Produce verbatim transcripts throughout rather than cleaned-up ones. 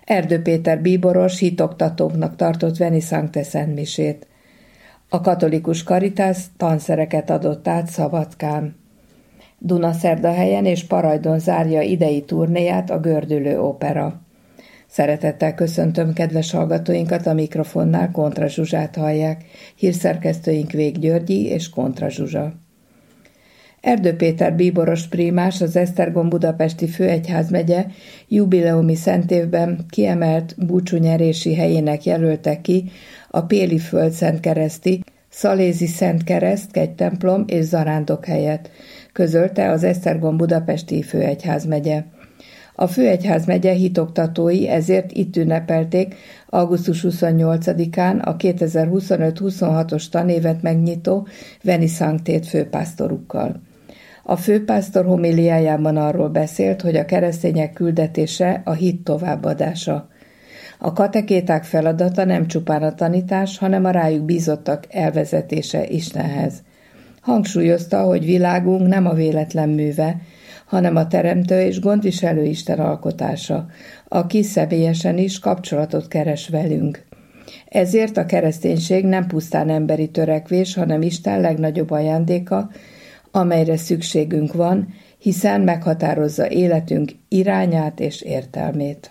Erdő Péter bíboros hitoktatóknak tartott Veni Sancte szentmisét. A katolikus Caritas tanszereket adott át Szabadkán. Dunaszerdahelyen és Parajdon zárja idei turnéját a Gördülő Opera. Szeretettel köszöntöm kedves hallgatóinkat, a mikrofonnál Kontra Zsuzsát hallják, hírszerkesztőink Vég Györgyi és Kontra Zsuzsa. Erdő Péter bíboros prímás az Esztergom budapesti főegyházmegye jubileumi szentévben kiemelt búcsúnyerési helyének jelölte ki a Péli Földszentkereszti, Szalézi Szentkereszt kegytemplom és zarándok helyet, közölte az Esztergom budapesti főegyházmegye. A főegyházmegye hitoktatói ezért itt ünnepelték augusztus huszonnyolcadikán a kétezer-huszonöt-huszonhatos tanévet megnyitó Veni Sanctét főpásztorukkal. A főpásztor homiliájában arról beszélt, hogy a keresztények küldetése a hit továbbadása. A katekéták feladata nem csupán a tanítás, hanem a rájuk bízottak elvezetése Istenhez. Hangsúlyozta, hogy világunk nem a véletlen műve, hanem a teremtő és gondviselő Isten alkotása, aki személyesen is kapcsolatot keres velünk. Ezért a kereszténység nem pusztán emberi törekvés, hanem Isten legnagyobb ajándéka, amelyre szükségünk van, hiszen meghatározza életünk irányát és értelmét.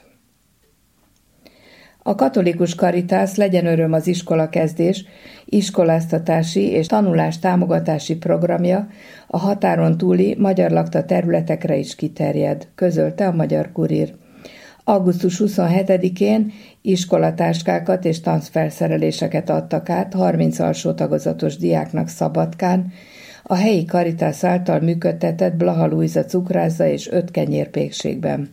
A katolikus Caritas Legyen öröm az iskola kezdés iskoláztatási és tanulás támogatási programja a határon túli magyar lakta területekre is kiterjed, közölte a Magyar Kurír. augusztus huszonhetedikén iskolatáskákat és tantfelszereléseket adtak át harminc alsó tagozatos diáknak Szabadkán, a helyi Caritas által működtetett Blaha Lujza cukrászda és öt kenyérpékségben.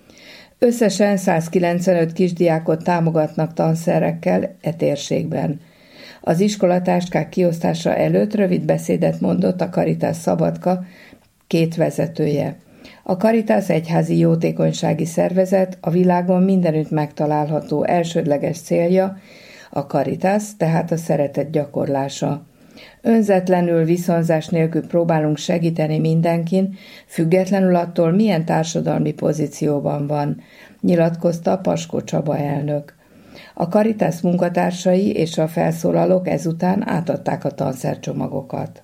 Összesen százkilencvenöt kisdiákot támogatnak tanszerekkel e térségben. Az iskolatáskák kiosztása előtt rövid beszédet mondott a Caritas Szabadka két vezetője. A Caritas egyházi jótékonysági szervezet, a világon mindenütt megtalálható elsődleges célja a Caritas, tehát a szeretet gyakorlása. Önzetlenül, viszonzás nélkül próbálunk segíteni mindenkin, függetlenül attól, milyen társadalmi pozícióban van, nyilatkozta Paskó Csaba elnök. A Caritas munkatársai és a felszólalók ezután átadták a tanszercsomagokat.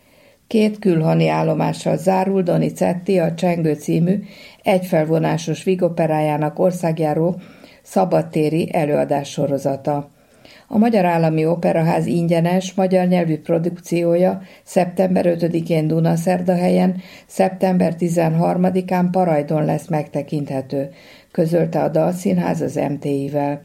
Két külhoni állomással zárul Donizetti a Csengő című egyfelvonásos vígoperájának országjáró szabadtéri előadás sorozata. A Magyar Állami Operaház ingyenes magyar nyelvű produkciója szeptember ötödikén Dunaszerdahelyen, szeptember tizenharmadikán Parajdon lesz megtekinthető, közölte a Dalszínház az em té i-vel.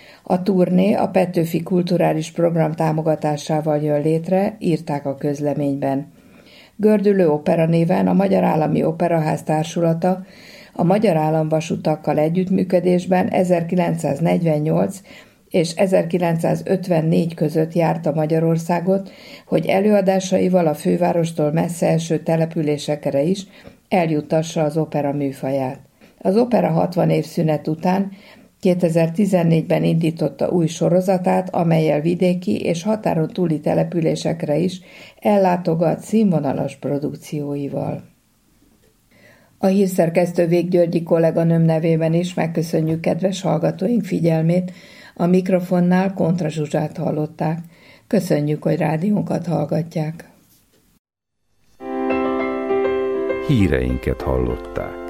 A turné a Petőfi Kulturális Program támogatásával jön létre, írták a közleményben. Gördülő Opera néven a Magyar Állami Operaház társulata a Magyar Államvasutakkal együttműködésben ezerkilencszáznegyvennyolc és ezerkilencszázötvennégy között járta Magyarországot, hogy előadásaival a fővárostól messze eső településekre is eljuttassa az opera műfaját. Az opera hatvan év szünet után kétezer-tizennégyben indította új sorozatát, amellyel vidéki és határon túli településekre is ellátogat színvonalas produkcióival. A hírszerkesztő Vég Györgyi kolléganőm nevében is megköszönjük kedves hallgatóink figyelmét, a mikrofonnál Kontra Zsuzsát hallották. Köszönjük, hogy rádiónkat hallgatják. Híreinket hallották.